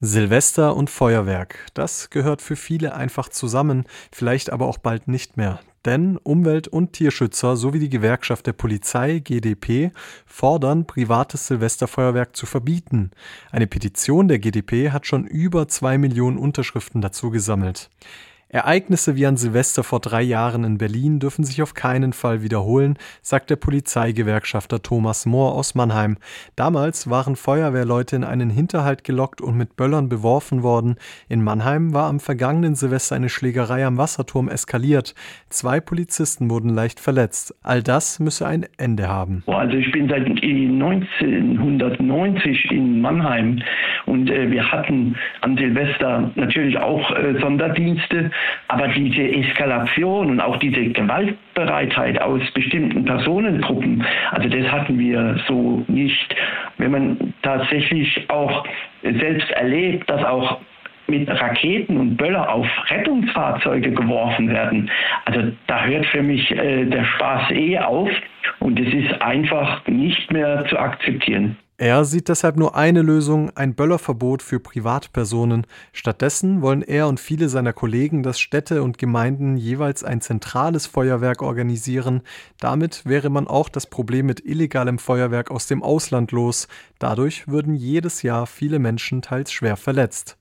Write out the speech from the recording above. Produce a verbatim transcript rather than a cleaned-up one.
Silvester und Feuerwerk, das gehört für viele einfach zusammen, vielleicht aber auch bald nicht mehr. Denn Umwelt- und Tierschützer sowie die Gewerkschaft der Polizei G d P fordern, privates Silvesterfeuerwerk zu verbieten. Eine Petition der G d P hat schon über zwei Millionen Unterschriften dazu gesammelt. Ereignisse wie an Silvester vor drei Jahren in Berlin dürfen sich auf keinen Fall wiederholen, sagt der Polizeigewerkschafter Thomas Mohr aus Mannheim. Damals waren Feuerwehrleute in einen Hinterhalt gelockt und mit Böllern beworfen worden. In Mannheim war am vergangenen Silvester eine Schlägerei am Wasserturm eskaliert. Zwei Polizisten wurden leicht verletzt. All das müsse ein Ende haben. Also ich bin seit neunzehnhundertneunzig in Mannheim und äh, wir hatten an Silvester natürlich auch äh, Sonderdienste. Aber diese Eskalation und auch diese Gewaltbereitheit aus bestimmten Personengruppen, also das hatten wir so nicht. Wenn man tatsächlich auch selbst erlebt, dass auch mit Raketen und Böller auf Rettungsfahrzeuge geworfen werden, also da hört für mich äh, der Spaß eh auf und es ist einfach nicht mehr zu akzeptieren. Er sieht deshalb nur eine Lösung, ein Böllerverbot für Privatpersonen. Stattdessen wollen er und viele seiner Kollegen, dass Städte und Gemeinden jeweils ein zentrales Feuerwerk organisieren. Damit wäre man auch das Problem mit illegalem Feuerwerk aus dem Ausland los. Dadurch würden jedes Jahr viele Menschen teils schwer verletzt.